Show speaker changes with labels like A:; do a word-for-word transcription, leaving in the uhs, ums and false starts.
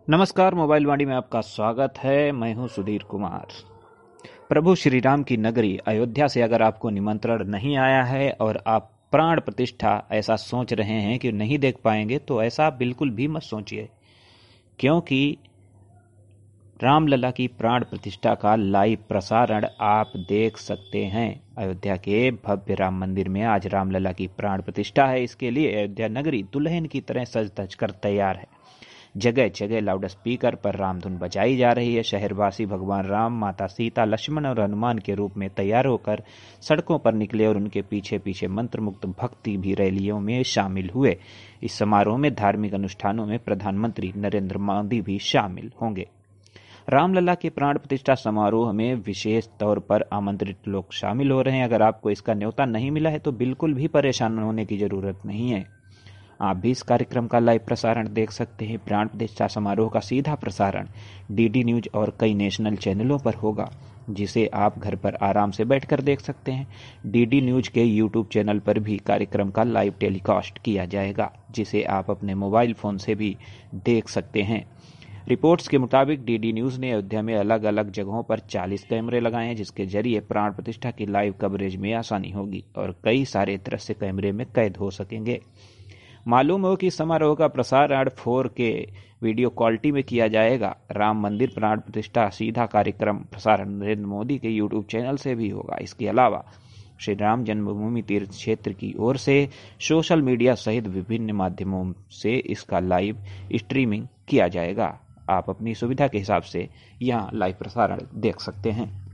A: नमस्कार, मोबाइल वाणी में आपका स्वागत है। मैं हूं सुधीर कुमार। प्रभु श्री राम की नगरी अयोध्या से अगर आपको निमंत्रण नहीं आया है और आप प्राण प्रतिष्ठा ऐसा सोच रहे हैं कि नहीं देख पाएंगे, तो ऐसा बिल्कुल भी मत सोचिए, क्योंकि रामलला की प्राण प्रतिष्ठा का लाइव प्रसारण आप देख सकते हैं। अयोध्या के भव्य राम मंदिर में आज रामलला की प्राण प्रतिष्ठा है। इसके लिए अयोध्या नगरी दुल्हन की तरह सज धज कर तैयार है। जगह जगह लाउड स्पीकर पर रामधुन बजाई जा रही है। शहरवासी भगवान राम, माता सीता, लक्ष्मण और हनुमान के रूप में तैयार होकर सड़कों पर निकले और उनके पीछे पीछे मंत्रमुग्ध भक्ति भी रैलियों में शामिल हुए। इस समारोह में धार्मिक अनुष्ठानों में प्रधानमंत्री नरेंद्र मोदी भी शामिल होंगे। रामलला के प्राण प्रतिष्ठा समारोह में विशेष तौर पर आमंत्रित लोग शामिल हो रहे हैं। अगर आपको इसका न्योता नहीं मिला है तो बिल्कुल भी परेशान होने की जरूरत नहीं है। आप भी इस कार्यक्रम का लाइव प्रसारण देख सकते हैं। प्राण प्रतिष्ठा समारोह का सीधा प्रसारण डीडी न्यूज और कई नेशनल चैनलों पर होगा, जिसे आप घर पर आराम से बैठकर देख सकते हैं। डीडी न्यूज के यूट्यूब चैनल पर भी कार्यक्रम का लाइव टेलीकास्ट किया जाएगा, जिसे आप अपने मोबाइल फोन से भी देख सकते हैं। रिपोर्ट्स के मुताबिक डीडी न्यूज ने अयोध्या में अलग अलग जगहों पर चालीस कैमरे लगाए हैं, जिसके जरिए प्राण प्रतिष्ठा की लाइव कवरेज में आसानी होगी और कई सारे दृश्य कैमरे में कैद हो सकेंगे। मालूम हो कि समारोह का प्रसारण फोर के वीडियो क्वालिटी में किया जाएगा। राम मंदिर प्राण प्रतिष्ठा सीधा कार्यक्रम प्रसारण नरेंद्र मोदी के यूट्यूब चैनल से भी होगा। इसके अलावा श्री राम जन्मभूमि तीर्थ क्षेत्र की ओर से सोशल मीडिया सहित विभिन्न माध्यमों से इसका लाइव स्ट्रीमिंग किया जाएगा। आप अपनी सुविधा के हिसाब से यहाँ लाइव प्रसारण देख सकते हैं।